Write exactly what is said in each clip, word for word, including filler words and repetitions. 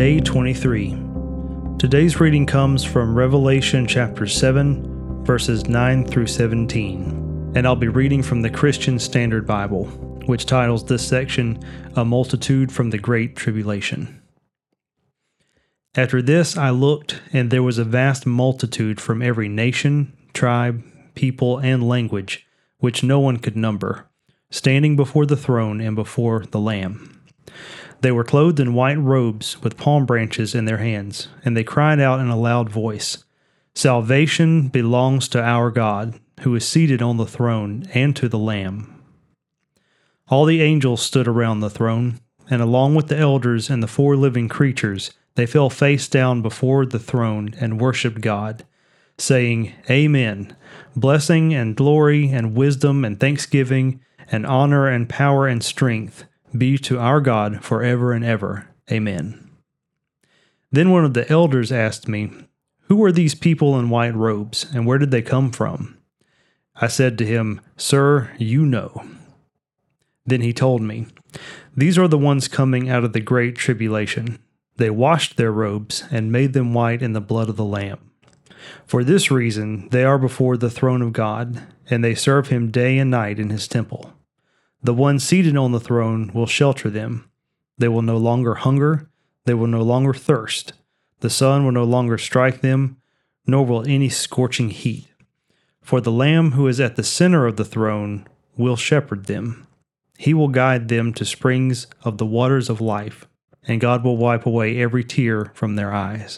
Day twenty-three. Today's reading comes from Revelation chapter seven, verses nine through seventeen, and I'll be reading from the Christian Standard Bible, which titles this section, A Multitude from the Great Tribulation. After this I looked, and there was a vast multitude from every nation, tribe, people, and language, which no one could number, standing before the throne and before the Lamb. They were clothed in white robes with palm branches in their hands, and they cried out in a loud voice, "Salvation belongs to our God, who is seated on the throne, and to the Lamb." All the angels stood around the throne, and along with the elders and the four living creatures, they fell face down before the throne and worshipped God, saying, "Amen. Blessing and glory and wisdom and thanksgiving and honor and power and strength be to our God forever and ever. Amen." Then one of the elders asked me, "Who are these people in white robes, and where did they come from?" I said to him, "Sir, you know." Then he told me, "These are the ones coming out of the great tribulation. They washed their robes and made them white in the blood of the Lamb. For this reason they are before the throne of God, and they serve him day and night in his temple. The one seated on the throne will shelter them. They will no longer hunger, they will no longer thirst. The sun will no longer strike them, nor will any scorching heat. For the Lamb who is at the center of the throne will shepherd them. He will guide them to springs of the waters of life, and God will wipe away every tear from their eyes."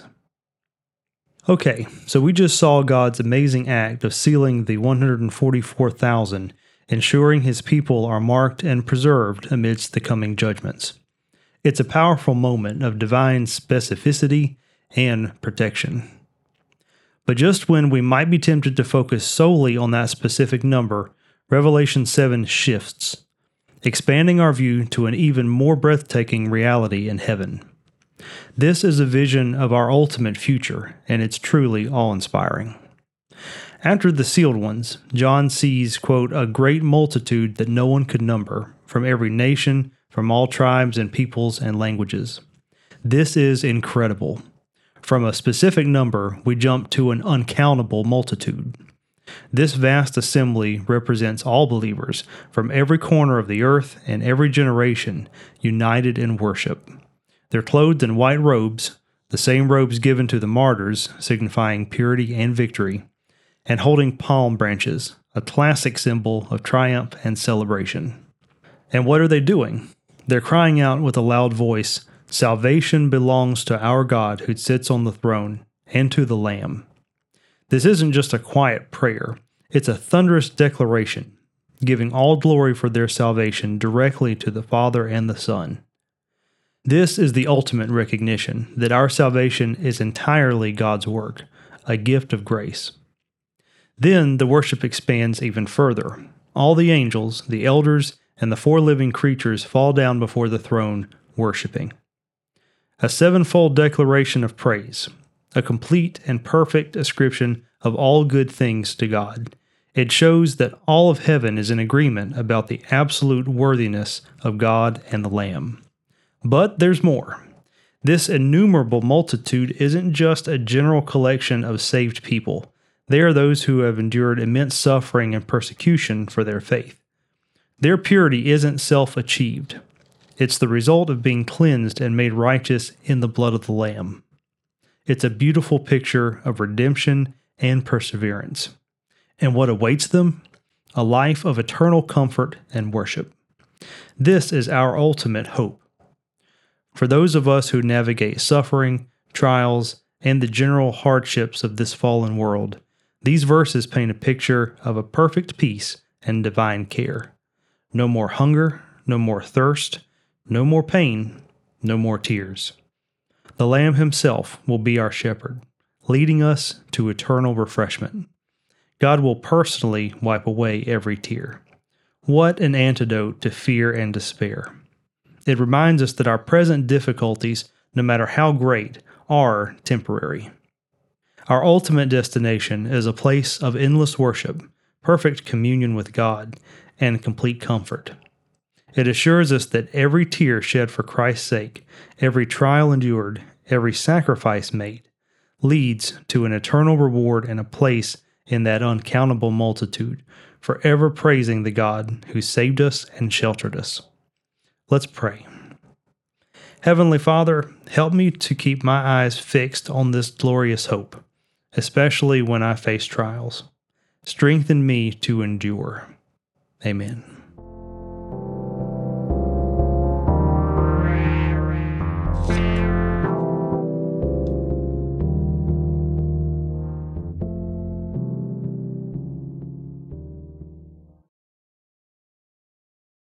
Okay, so we just saw God's amazing act of sealing the one hundred forty-four thousand, ensuring his people are marked and preserved amidst the coming judgments. It's a powerful moment of divine specificity and protection. But just when we might be tempted to focus solely on that specific number, Revelation seven shifts, expanding our view to an even more breathtaking reality in heaven. This is a vision of our ultimate future, and it's truly awe-inspiring. After the sealed ones, John sees, quote, "a great multitude that no one could number, from every nation, from all tribes and peoples and languages." This is incredible. From a specific number, we jump to an uncountable multitude. This vast assembly represents all believers from every corner of the earth and every generation, united in worship. They're clothed in white robes, the same robes given to the martyrs, signifying purity and victory, and holding palm branches, a classic symbol of triumph and celebration. And what are they doing? They're crying out with a loud voice, "Salvation belongs to our God who sits on the throne, and to the Lamb." This isn't just a quiet prayer, it's a thunderous declaration, giving all glory for their salvation directly to the Father and the Son. This is the ultimate recognition that our salvation is entirely God's work, a gift of grace. Then the worship expands even further. All the angels, the elders, and the four living creatures fall down before the throne, worshiping. A sevenfold declaration of praise, a complete and perfect ascription of all good things to God. It shows that all of heaven is in agreement about the absolute worthiness of God and the Lamb. But there's more. This innumerable multitude isn't just a general collection of saved people. They are those who have endured immense suffering and persecution for their faith. Their purity isn't self-achieved. It's the result of being cleansed and made righteous in the blood of the Lamb. It's a beautiful picture of redemption and perseverance. And what awaits them? A life of eternal comfort and worship. This is our ultimate hope. For those of us who navigate suffering, trials, and the general hardships of this fallen world, these verses paint a picture of a perfect peace and divine care. No more hunger, no more thirst, no more pain, no more tears. The Lamb himself will be our shepherd, leading us to eternal refreshment. God will personally wipe away every tear. What an antidote to fear and despair. It reminds us that our present difficulties, no matter how great, are temporary. Our ultimate destination is a place of endless worship, perfect communion with God, and complete comfort. It assures us that every tear shed for Christ's sake, every trial endured, every sacrifice made, leads to an eternal reward and a place in that uncountable multitude, forever praising the God who saved us and sheltered us. Let's pray. Heavenly Father, help me to keep my eyes fixed on this glorious hope, especially when I face trials. Strengthen me to endure. Amen.